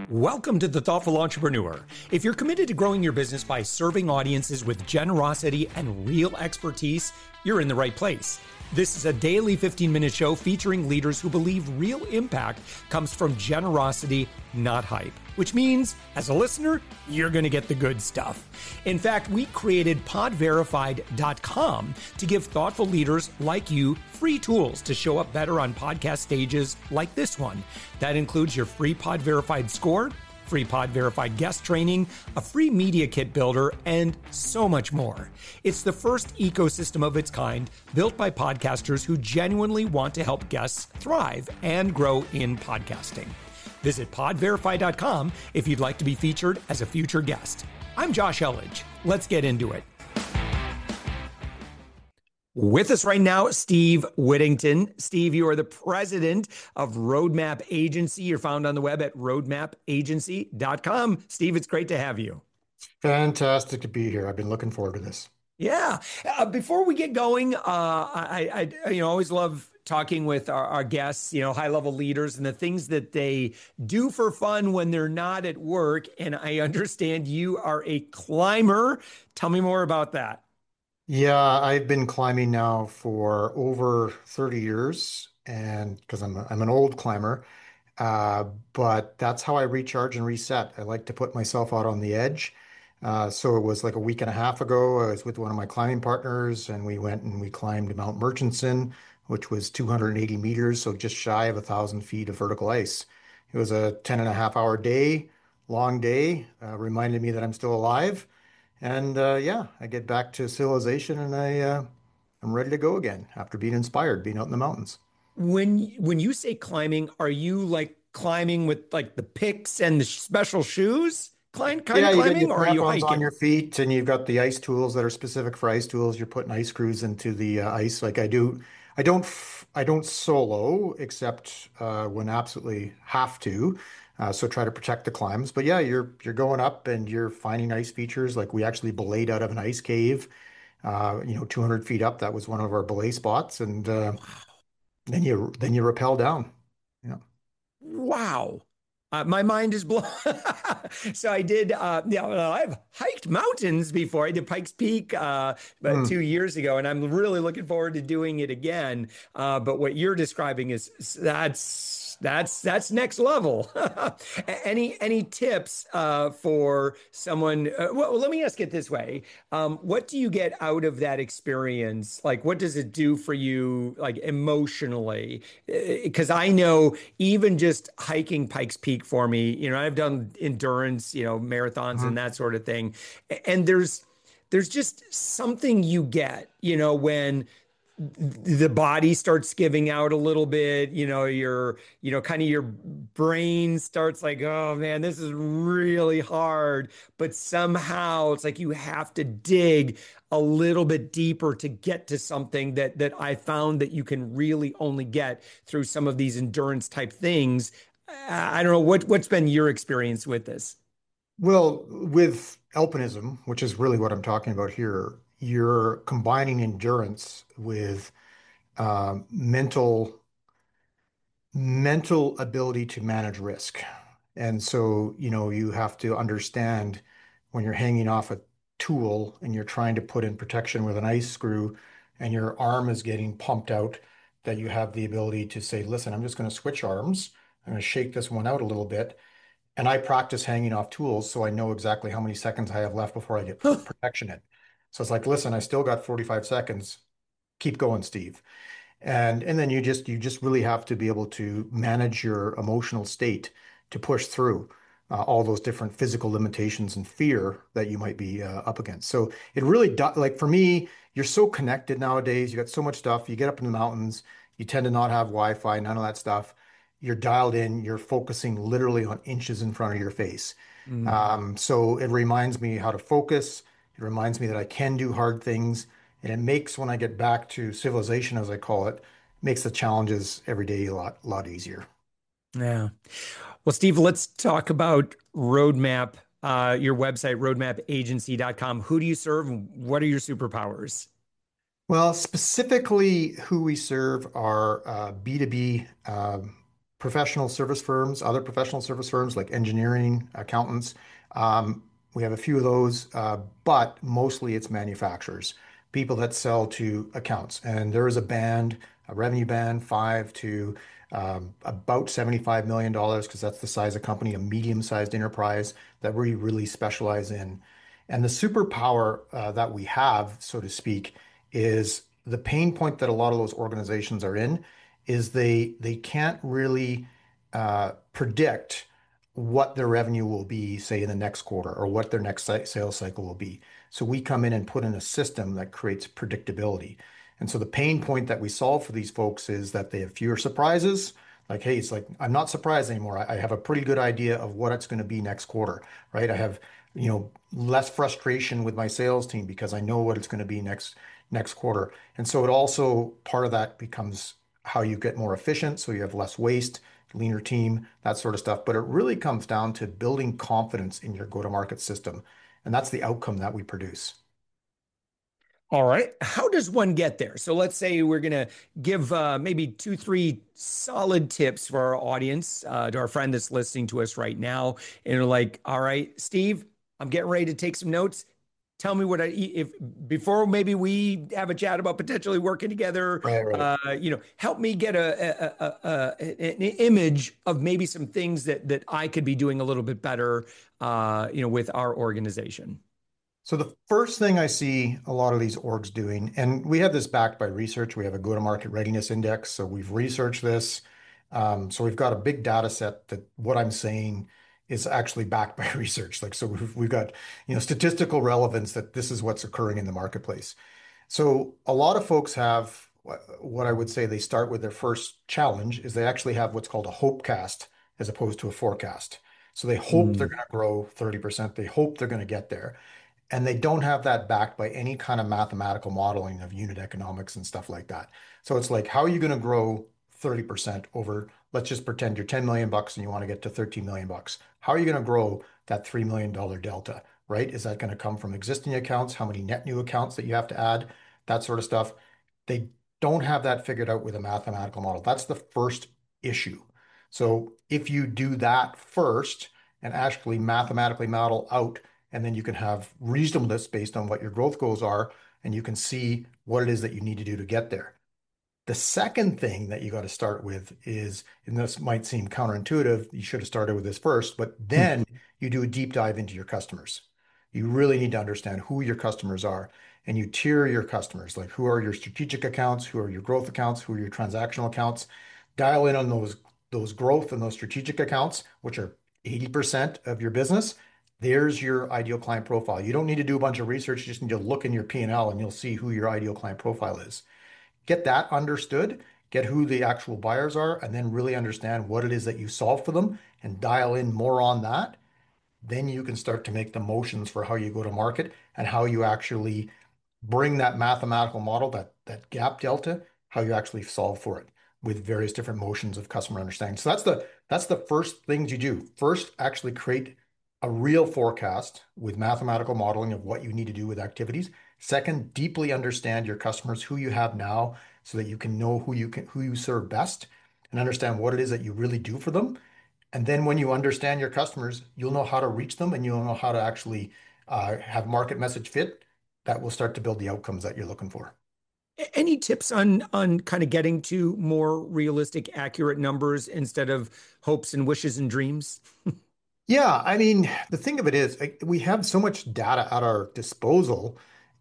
Welcome to The Thoughtful Entrepreneur. If you're committed to growing your business by serving audiences with generosity and real expertise, you're in the right place. This is a daily 15-minute show featuring leaders who believe real impact comes from generosity, not hype. Which means, as a listener, you're going to get the good stuff. In fact, we created podverified.com to give thoughtful leaders like you free tools to show up better on podcast stages like this one. That includes your free Pod Verified score, free Pod Verified guest training, a free media kit builder, and so much more. It's the first ecosystem of its kind built by podcasters who genuinely want to help guests thrive and grow in podcasting. Visit podverify.com if you'd like to be featured as a future guest. I'm Josh Elledge. Let's get into it. With us right now, Steve Whittington. Steve, you are the president of Roadmap Agency. You're found on the web at roadmapagency.com. Steve, it's great to have you. Fantastic to be here. I've been looking forward to this. Yeah. Before we get going, I always love talking with our guests, high-level leaders and the things that they do for fun when they're not at work. And I understand you are a climber. Tell me more about that. Yeah, I've been climbing now for over 30 years, and because I'm an old climber, uh, but that's how I recharge and reset. I like to put myself out on the edge. So it was like a week and a half ago. I was with one of my climbing partners, and we went and we climbed Mount Murchison, which was 280 meters, so just shy of 1,000 feet of vertical ice. It was a 10 and a half hour day, long day, reminded me that I'm still alive. And yeah, I get back to civilization and I'm ready to go again after being inspired, being out in the mountains. When you say climbing, are you like climbing with like the picks and the special shoes? Kind Yeah, of you got your climbing, or are you crampons on hiking? your feet and you've got the ice tools that are specific for ice tools. You're putting ice screws into the ice like I do. I don't solo except when absolutely have to. So try to protect the climbs. But yeah, you're going up and you're finding ice features. Like we actually belayed out of an ice cave, 200 feet up. That was one of our belay spots. And then you rappel down. Yeah. Wow. My mind is blown. So I did, well, I've hiked mountains before. I did Pikes Peak about Hmm. 2 years ago, and I'm really looking forward to doing it again. But what you're describing is that's next level. Any tips for someone? Well, let me ask it this way. What do you get out of that experience? Like, what does it do for you, like emotionally? Because I know even just hiking Pikes Peak for me, I've done endurance, marathons and Mhm. that sort of thing. And there's just something you get, when the body starts giving out a little bit, kind of your brain starts like, oh man, this is really hard. But somehow it's like you have to dig a little bit deeper to get to something that I found that you can really only get through some of these endurance type things. I don't know what's been your experience with this. Well, with alpinism, which is really what I'm talking about here, you're combining endurance with mental ability to manage risk. And so, you have to understand when you're hanging off a tool and you're trying to put in protection with an ice screw and your arm is getting pumped out, that you have the ability to say, listen, I'm just going to switch arms. I'm going to shake this one out a little bit. And I practice hanging off tools so I know exactly how many seconds I have left before I get protection in. So it's like, listen, I still got 45 seconds. Keep going, Steve. And then you just really have to be able to manage your emotional state to push through all those different physical limitations and fear that you might be up against. So it really like for me, you're so connected nowadays. You got so much stuff. You get up in the mountains, you tend to not have Wi-Fi, none of that stuff. You're dialed in. You're focusing literally on inches in front of your face. Mm. So it reminds me how to focus. It reminds me that I can do hard things. And it makes, when I get back to civilization, as I call it, makes the challenges every day a lot easier. Yeah. Well, Steve, let's talk about Roadmap, your website, roadmapagency.com. Who do you serve and what are your superpowers? Well, specifically, who we serve are B2B professional service firms, other professional service firms like engineering, accountants. Um, we have a few of those, but mostly it's manufacturers, people that sell to accounts. And there is a band, a revenue band, 5 to about $75 million, because that's the size of company, a medium-sized enterprise that we really specialize in. And the superpower that we have, so to speak, is the pain point that a lot of those organizations are in is they can't really predict what their revenue will be, say, in the next quarter or what their next sales cycle will be. So we come in and put in a system that creates predictability. And so the pain point that we solve for these folks is that they have fewer surprises. Like, hey, it's like, I'm not surprised anymore. I have a pretty good idea of what it's going to be next quarter, right? I have, less frustration with my sales team because I know what it's going to be next quarter. And so it also, part of that becomes how you get more efficient. So you have less waste, leaner team, that sort of stuff. But it really comes down to building confidence in your go-to-market system. And that's the outcome that we produce. All right. How does one get there? So let's say we're going to give maybe two, three solid tips for our audience, to our friend that's listening to us right now. And they're like, all right, Steve, I'm getting ready to take some notes. Tell me what if before maybe we have a chat about potentially working together, Right, right. help me get an image of maybe some things that I could be doing a little bit better, with our organization. So the first thing I see a lot of these orgs doing, and we have this backed by research. We have a go-to-market readiness index. So we've researched this. So we've got a big data set that what I'm saying is actually backed by research. Like, so we've got, statistical relevance that this is what's occurring in the marketplace. So a lot of folks have what I would say they start with their first challenge is they actually have what's called a hope cast as opposed to a forecast. So they hope they're Mm. going to grow 30%. They hope they're going to get there. And they don't have that backed by any kind of mathematical modeling of unit economics and stuff like that. So it's like, how are you going to grow 30% over, let's just pretend you're 10 million bucks and you want to get to 13 million bucks. How are you going to grow that $3 million delta, right? Is that going to come from existing accounts? How many net new accounts that you have to add? That sort of stuff. They don't have that figured out with a mathematical model. That's the first issue. So if you do that first and actually mathematically model out, and then you can have reasonableness based on what your growth goals are, and you can see what it is that you need to do to get there. The second thing that you got to start with is, and this might seem counterintuitive, you should have started with this first, but then you do a deep dive into your customers. You really need to understand who your customers are, and you tier your customers, like who are your strategic accounts, who are your growth accounts, who are your transactional accounts. Dial in on those growth and those strategic accounts, which are 80% of your business. There's your ideal client profile. You don't need to do a bunch of research, you just need to look in your P&L and you'll see who your ideal client profile is. Get that understood, get who the actual buyers are, and then really understand what it is that you solve for them and dial in more on that. Then you can start to make the motions for how you go to market and how you actually bring that mathematical model, that gap delta, how you actually solve for it with various different motions of customer understanding. So that's the first things you do. First, actually create a real forecast with mathematical modeling of what you need to do with activities. Second, deeply understand your customers, who you have now, so that you can know who you serve best and understand what it is that you really do for them. And then when you understand your customers, you'll know how to reach them and you'll know how to actually have market message fit that will start to build the outcomes that you're looking for. Any tips on kind of getting to more realistic, accurate numbers instead of hopes and wishes and dreams? Yeah, I mean, the thing of it is, like, we have so much data at our disposal,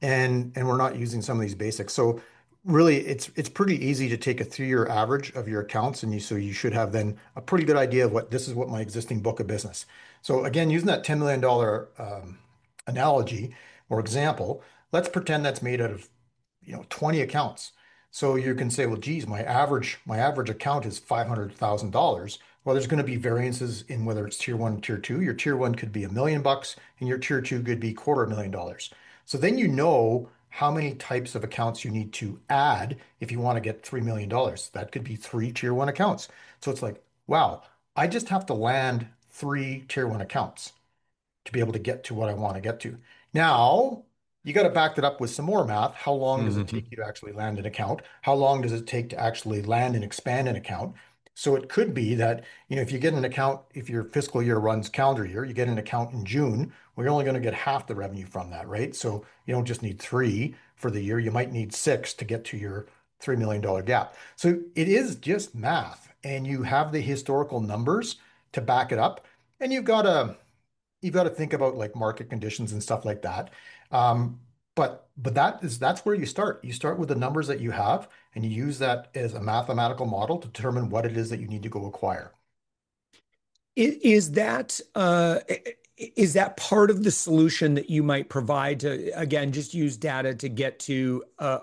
and we're not using some of these basics. So really, it's pretty easy to take a 3-year average of your accounts, and you should have then a pretty good idea of what this is what my existing book of business. So again, using that $10 million analogy or example, let's pretend that's made out of 20 accounts. So you can say, well, geez, my average account is $500,000. Well, there's going to be variances in whether it's tier one, tier two. Your tier one could be $1 million, and your tier two could be $250,000. So then you know how many types of accounts you need to add if you want to get $3 million. That could be 3 tier 1 accounts. So it's like, wow, I just have to land 3 tier 1 accounts to be able to get to what I want to get to. Now, you got to back that up with some more math. How long does it take Mhm. you to actually land an account? How long does it take to actually land and expand an account? So it could be that, if you get an account, if your fiscal year runs calendar year, you get an account in June, we're only going to get half the revenue from that, right? So you don't just need three for the year, you might need six to get to your $3 million gap. So it is just math, and you have the historical numbers to back it up, and you've got to think about like market conditions and stuff like that. Um, but that's where you start. You start with the numbers that you have, and you use that as a mathematical model to determine what it is that you need to go acquire. Is that is that part of the solution that you might provide to, again, just use data to get to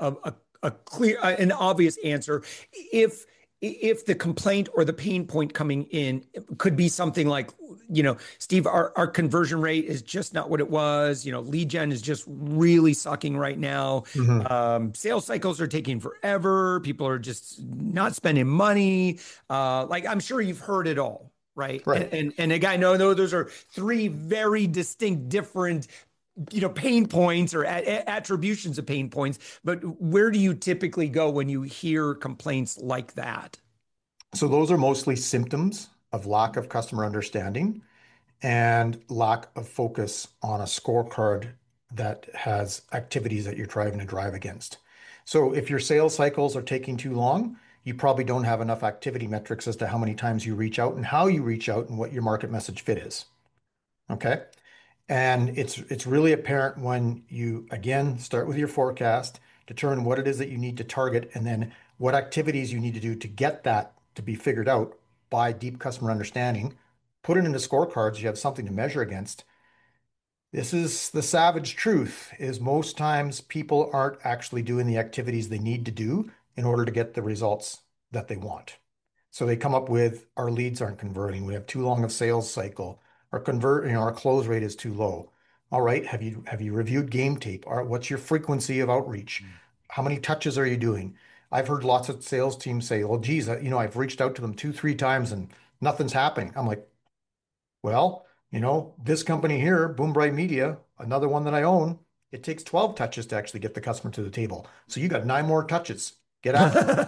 a clear, an obvious answer? If if the complaint or the pain point coming in could be something like, Steve, our conversion rate is just not what it was. Lead gen is just really sucking right now. Mhm. Sales cycles are taking forever. People are just not spending money. Like I'm sure you've heard it all, right? And Right. and again, no, those are three very distinct, different, pain points or attributions of pain points. But where do you typically go when you hear complaints like that? So those are mostly symptoms of lack of customer understanding and lack of focus on a scorecard that has activities that you're trying to drive against. So if your sales cycles are taking too long, you probably don't have enough activity metrics as to how many times you reach out and how you reach out and what your market message fit is. Okay. And it's really apparent when you again start with your forecast, determine what it is that you need to target, and then what activities you need to do to get that to be figured out by deep customer understanding. Put it into scorecards, you have something to measure against. This is the savage truth, is most times people aren't actually doing the activities they need to do in order to get the results that they want. So they come up with our leads aren't converting. We have too long of sales cycle. Our close rate is too low. All right, have you reviewed game tape? What's your frequency of outreach? How many touches are you doing? I've heard lots of sales teams say, "Well, geez, I've reached out to them two, three times and nothing's happening." I'm like, well, this company here, Boom Bright Media, another one that I own, it takes 12 touches to actually get the customer to the table. So you got nine more touches. Get after it.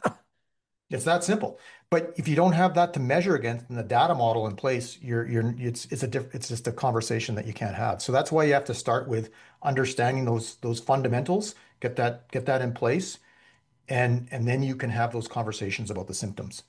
It's that simple. But if you don't have that to measure against and the data model in place, it's just a conversation that you can't have. So that's why you have to start with understanding those fundamentals, get that in place, and then you can have those conversations about the symptoms.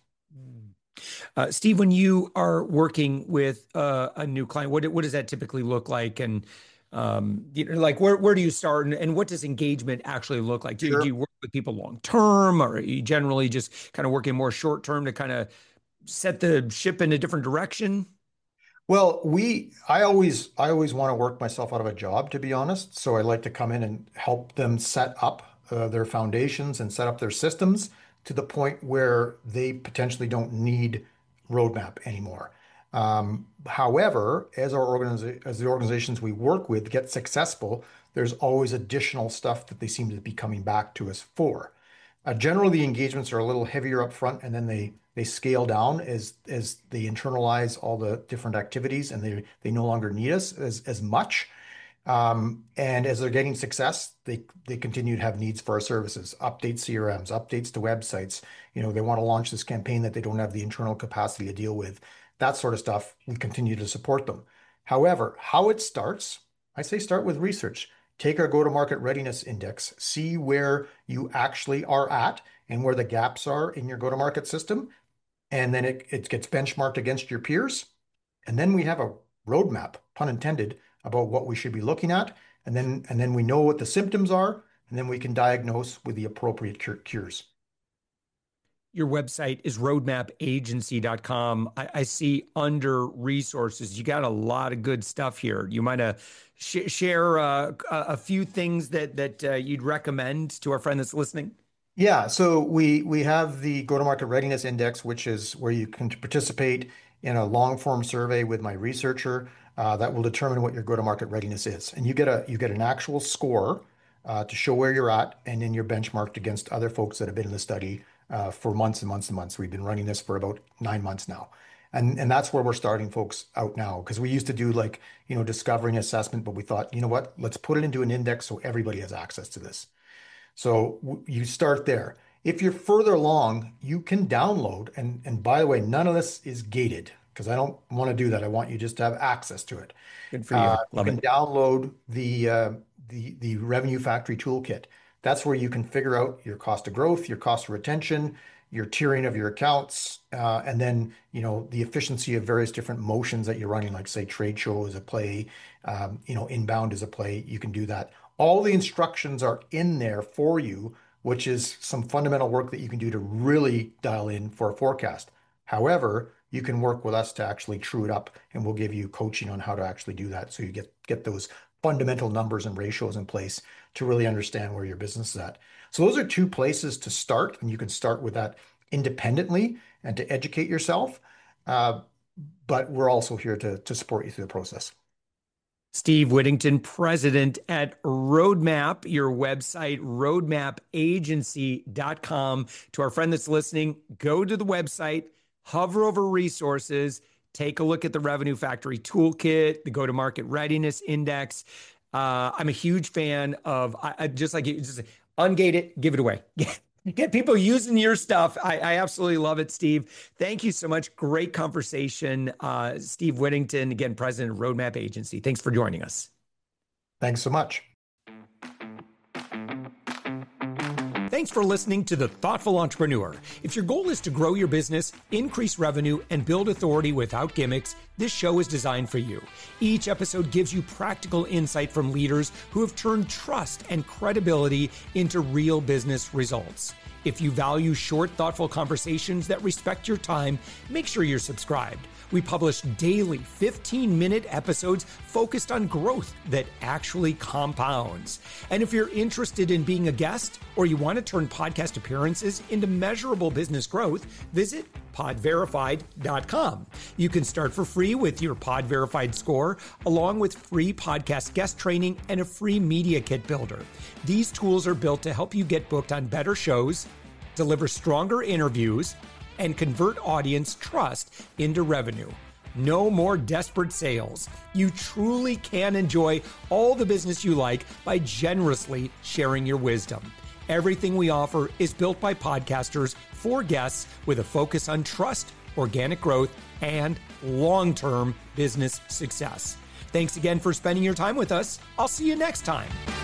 Steve, when you are working with a new client, what does that typically look like? And like where do you start, and what does engagement actually look like? Do Sure. you work with people long term, or are you generally just kind of working more short term to kind of set the ship in a different direction? Well, I always want to work myself out of a job, to be honest. So I like to come in and help them set up their foundations and set up their systems to the point where they potentially don't need roadmap anymore. However, as the organizations we work with get successful, there's always additional stuff that they seem to be coming back to us for. Generally, the engagements are a little heavier up front, and then they scale down as they internalize all the different activities, and they no longer need us as much. And as they're getting success, they continue to have needs for our services, updates CRMs, updates to websites. They want to launch this campaign that they don't have the internal capacity to deal with. That sort of stuff, we continue to support them. However, how it starts, I say start with research. Take our go-to-market readiness index, see where you actually are at and where the gaps are in your go-to-market system, and then it gets benchmarked against your peers. And then we have a roadmap, pun intended, about what we should be looking at. And then we know what the symptoms are, and then we can diagnose with the appropriate cures. Your website is roadmapagency.com. I see under resources, you got a lot of good stuff here. You might share a few things that you'd recommend to our friend that's listening. Yeah, so we have the go-to-market readiness index, which is where you can participate in a long-form survey with my researcher that will determine what your go-to-market readiness is, and you get an actual score to show where you're at, and then you're benchmarked against other folks that have been in the study for months and months and months. We've been running this for about 9 months now, and that's where we're starting folks out now because we used to do like discovering assessment, but we thought, you know what, let's put it into an index so everybody has access to this. So you start there. If you're further along, you can download, and by the way, none of this is gated because I don't want to do that. I want you just to have access to it. Good for you. You Love can it. download the Revenue Factory Toolkit. That's where you can figure out your cost of growth, your cost of retention, your tiering of your accounts, and then the efficiency of various different motions that you're running, like say trade show is a play, inbound is a play. You can do that. All the instructions are in there for you, which is some fundamental work that you can do to really dial in for a forecast. However, you can work with us to actually true it up, and we'll give you coaching on how to actually do that so you get those fundamental numbers and ratios in place to really understand where your business is at. So those are two places to start, and you can start with that independently and to educate yourself. But we're also here to support you through the process. Steve Whittington, president at Roadmap, your website, roadmapagency.com. To our friend that's listening, go to the website, hover over resources, take a look at the Revenue Factory Toolkit, the Go-to-Market Readiness Index. I'm a huge fan of, just like you, just ungate it, give it away. Get people using your stuff. I absolutely love it, Steve. Thank you so much. Great conversation. Steve Whittington, again, president of Roadmap Agency. Thanks for joining us. Thanks so much. Thanks for listening to The Thoughtful Entrepreneur. If your goal is to grow your business, increase revenue, and build authority without gimmicks, this show is designed for you. Each episode gives you practical insight from leaders who have turned trust and credibility into real business results. If you value short, thoughtful conversations that respect your time, make sure you're subscribed. We publish daily 15-minute episodes focused on growth that actually compounds. And if you're interested in being a guest or you want to turn podcast appearances into measurable business growth, visit podverified.com. You can start for free with your Pod Verified score, along with free podcast guest training and a free media kit builder. These tools are built to help you get booked on better shows, deliver stronger interviews, and convert audience trust into revenue. No more desperate sales. You truly can enjoy all the business you like by generously sharing your wisdom. Everything we offer is built by podcasters for guests with a focus on trust, organic growth, and long-term business success. Thanks again for spending your time with us. I'll see you next time.